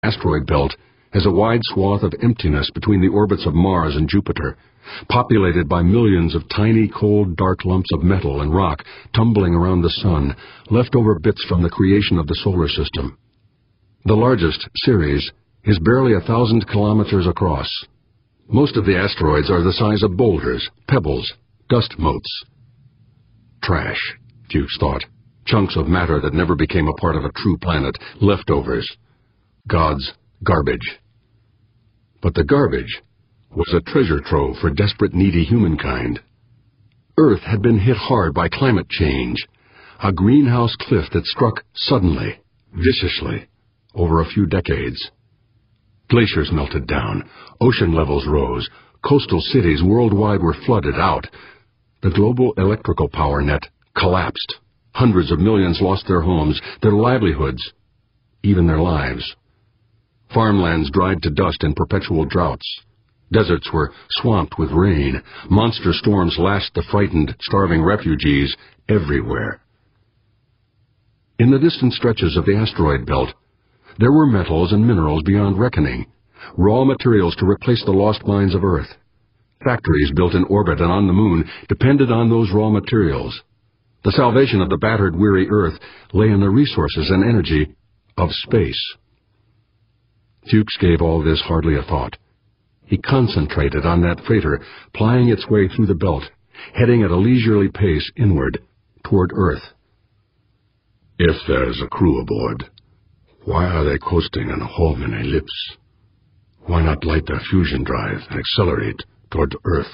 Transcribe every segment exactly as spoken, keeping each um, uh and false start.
asteroid belt has a wide swath of emptiness between the orbits of Mars and Jupiter, populated by millions of tiny, cold, dark lumps of metal and rock tumbling around the sun, leftover bits from the creation of the solar system. The largest, Ceres, is barely a thousand kilometers across. Most of the asteroids are the size of boulders, pebbles, dust motes. Trash, Fuchs thought. Chunks of matter that never became a part of a true planet, leftovers. God's garbage. But the garbage was a treasure trove for desperate, needy humankind. Earth had been hit hard by climate change, a greenhouse cliff that struck suddenly, viciously, over a few decades. Glaciers melted down, ocean levels rose, coastal cities worldwide were flooded out. The global electrical power net collapsed. Hundreds of millions lost their homes, their livelihoods, even their lives. Farmlands dried to dust in perpetual droughts. Deserts were swamped with rain. Monster storms lashed the frightened, starving refugees everywhere. In the distant stretches of the asteroid belt, there were metals and minerals beyond reckoning, raw materials to replace the lost mines of Earth. Factories built in orbit and on the moon depended on those raw materials. The salvation of the battered, weary Earth lay in the resources and energy of space. Fuchs gave all this hardly a thought. He concentrated on that freighter plying its way through the belt, heading at a leisurely pace inward, toward Earth. If there's a crew aboard, why are they coasting in a home in ellipse? Why not light their fusion drive and accelerate toward Earth?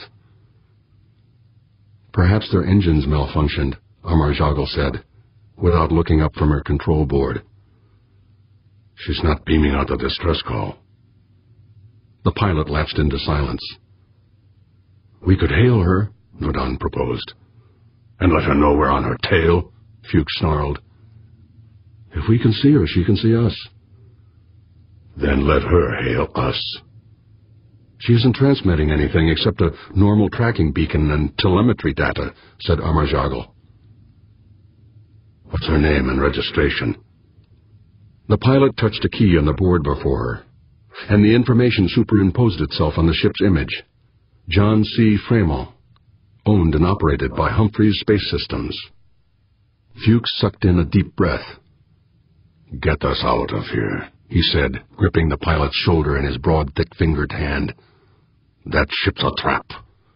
Perhaps their engines malfunctioned, Amar-Jagel said, without looking up from her control board. She's not beaming out the distress call. The pilot lapsed into silence. We could hail her, Nordon proposed. And let her know we're on her tail, Fuchs snarled. If we can see her, she can see us. Then let her hail us. She isn't transmitting anything except a normal tracking beacon and telemetry data, said Amar-Jagel. What's her name and registration? The pilot touched a key on the board before her, and the information superimposed itself on the ship's image. John C. Fremont, owned and operated by Humphreys Space Systems. Fuchs sucked in a deep breath. Get us out of here, he said, gripping the pilot's shoulder in his broad, thick-fingered hand. That ship's a trap.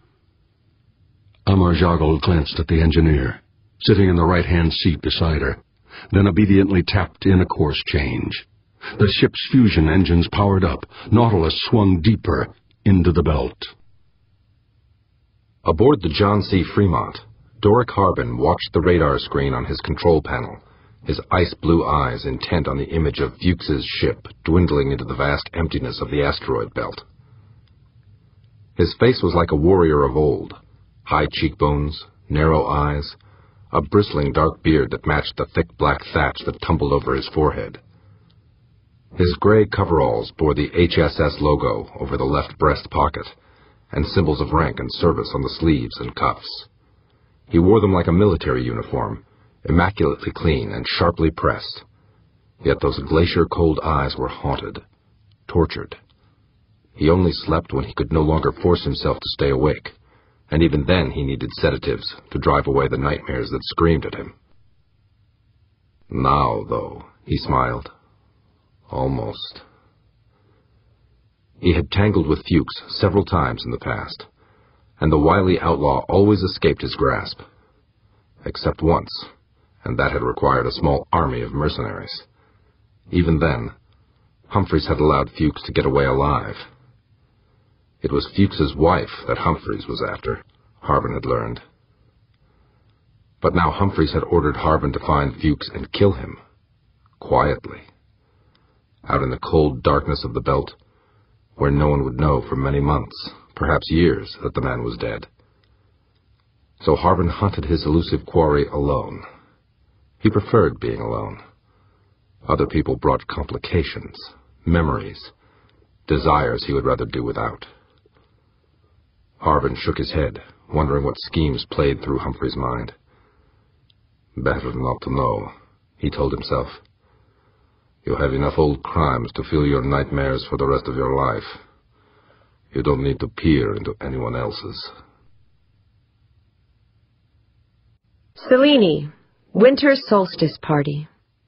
Amar-Jagel glanced at the engineer, sitting in the right-hand seat beside her, then obediently tapped in a course change. The ship's fusion engines powered up. Nautilus swung deeper into the belt. Aboard the John C. Fremont, Doric Harbin watched the radar screen on his control panel, his ice-blue eyes intent on the image of Fuchs's ship dwindling into the vast emptiness of the asteroid belt. His face was like a warrior of old, high cheekbones, narrow eyes, a bristling dark beard that matched the thick black thatch that tumbled over his forehead. His gray coveralls bore the H S S logo over the left breast pocket, and symbols of rank and service on the sleeves and cuffs. He wore them like a military uniform, immaculately clean and sharply pressed. Yet those glacier-cold eyes were haunted, tortured. He only slept when he could no longer force himself to stay awake, and even then he needed sedatives to drive away the nightmares that screamed at him. Now, though, he smiled. Almost. He had tangled with Fuchs several times in the past, and the wily outlaw always escaped his grasp. Except once, and that had required a small army of mercenaries. Even then, Humphreys had allowed Fuchs to get away alive. It was Fuchs's wife that Humphreys was after, Harbin had learned. But now Humphreys had ordered Harbin to find Fuchs and kill him, quietly, out in the cold darkness of the belt, where no one would know for many months, perhaps years, that the man was dead. So Harbin hunted his elusive quarry alone. He preferred being alone. Other people brought complications, memories, desires he would rather do without. Harbin shook his head, wondering what schemes played through Humphrey's mind. Better not to know, he told himself. You have enough old crimes to fill your nightmares for the rest of your life. You don't need to peer into anyone else's. Selene, Winter Solstice Party.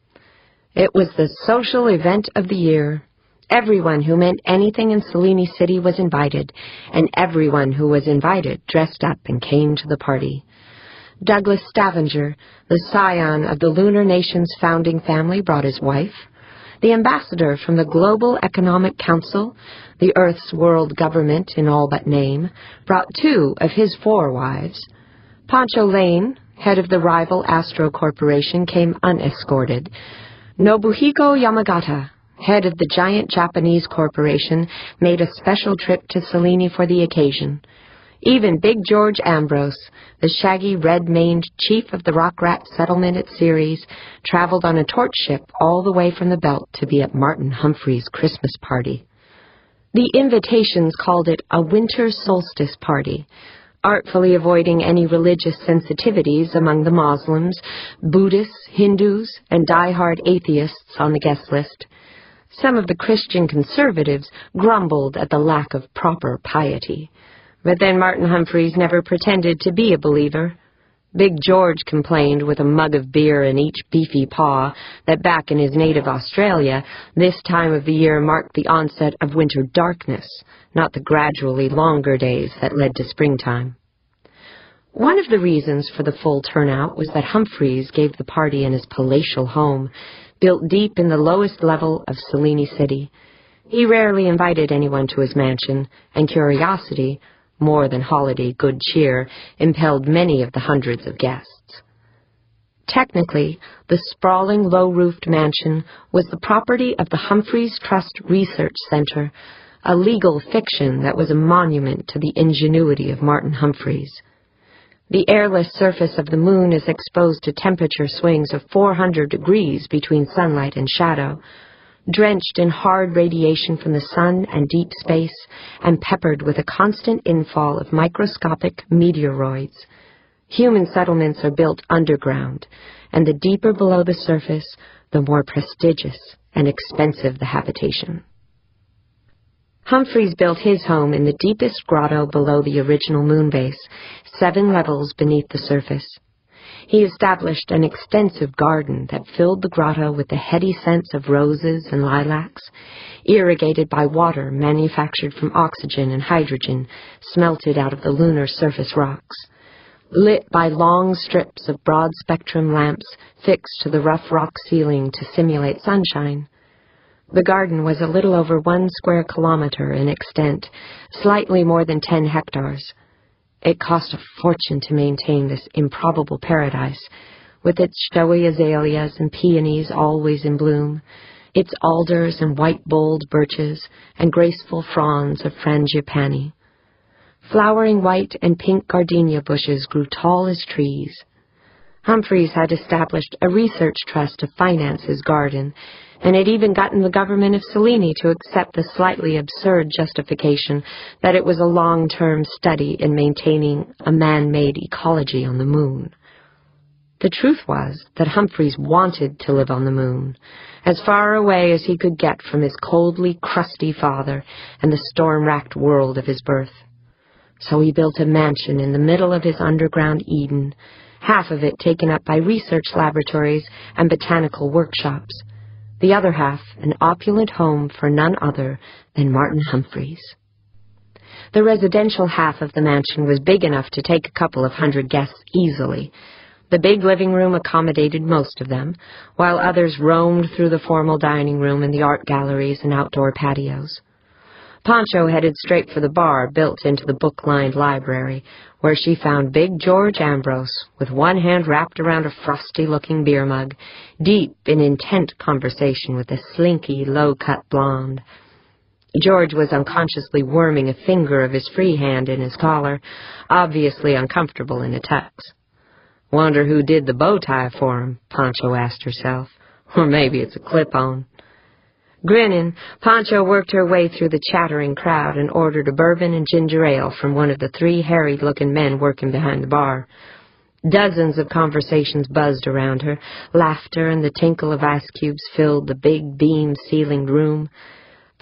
It was the social event of the year. Everyone who meant anything in Selene City was invited, and everyone who was invited dressed up and came to the party. Douglas Stavanger, the scion of the Lunar Nation's founding family, brought his wife. The ambassador from the Global Economic Council, the Earth's world government in all but name, brought two of his four wives. Pancho Lane, head of the rival Astro Corporation, came unescorted. Nobuhiko Yamagata, head of the giant Japanese corporation, made a special trip to Selene for the occasion. Even Big George Ambrose, the shaggy red-maned chief of the Rock Rat settlement at Ceres, traveled on a torch ship all the way from the Belt to be at Martin Humphrey's Christmas party. The invitations called it a winter solstice party, artfully avoiding any religious sensitivities among the Muslims, Buddhists, Hindus, and die-hard atheists on the guest list. Some of the Christian conservatives grumbled at the lack of proper piety. But then Martin Humphreys never pretended to be a believer. Big George complained with a mug of beer in each beefy paw that back in his native Australia, this time of the year marked the onset of winter darkness, not the gradually longer days that led to springtime. One of the reasons for the full turnout was that Humphreys gave the party in his palatial home, built deep in the lowest level of Selene City. He rarely invited anyone to his mansion, and curiosity, more than holiday good cheer, impelled many of the hundreds of guests. Technically, the sprawling, low-roofed mansion was the property of the Humphreys Trust Research Center, a legal fiction that was a monument to the ingenuity of Martin Humphreys. The airless surface of the moon is exposed to temperature swings of four hundred degrees between sunlight and shadow, drenched in hard radiation from the sun and deep space, and peppered with a constant infall of microscopic meteoroids. Human settlements are built underground, and the deeper below the surface, the more prestigious and expensive the habitation. Humphreys built his home in the deepest grotto below the original moon base, seven levels beneath the surface. He established an extensive garden that filled the grotto with the heady scents of roses and lilacs, irrigated by water manufactured from oxygen and hydrogen smelted out of the lunar surface rocks, lit by long strips of broad-spectrum lamps fixed to the rough rock ceiling to simulate sunshine. The garden was a little over one square kilometer in extent, slightly more than ten hectares. It cost a fortune to maintain this improbable paradise, with its showy azaleas and peonies always in bloom, its alders and white-boled birches, and graceful fronds of frangipani. Flowering white and pink gardenia bushes grew tall as trees. Humphreys had established a research trust to finance his garden, and had even gotten the government of Selene to accept the slightly absurd justification that it was a long-term study in maintaining a man-made ecology on the moon. The truth was that Humphreys wanted to live on the moon, as far away as he could get from his coldly crusty father and the storm-racked world of his birth. So he built a mansion in the middle of his underground Eden, half of it taken up by research laboratories and botanical workshops, the other half an opulent home for none other than Martin Humphreys. The residential half of the mansion was big enough to take a couple of hundred guests easily. The big living room accommodated most of them, while others roamed through the formal dining room and the art galleries and outdoor patios. Pancho headed straight for the bar built into the book-lined library, where she found Big George Ambrose, with one hand wrapped around a frosty-looking beer mug, deep in intent conversation with a slinky, low-cut blonde. George was unconsciously worming a finger of his free hand in his collar, obviously uncomfortable in a tux. Wonder who did the bow tie for him, Pancho asked herself. Or maybe it's a clip-on. Grinning, Pancho worked her way through the chattering crowd and ordered a bourbon and ginger ale from one of the three harried-looking men working behind the bar. Dozens of conversations buzzed around her. Laughter and the tinkle of ice cubes filled the big beam-ceilinged room.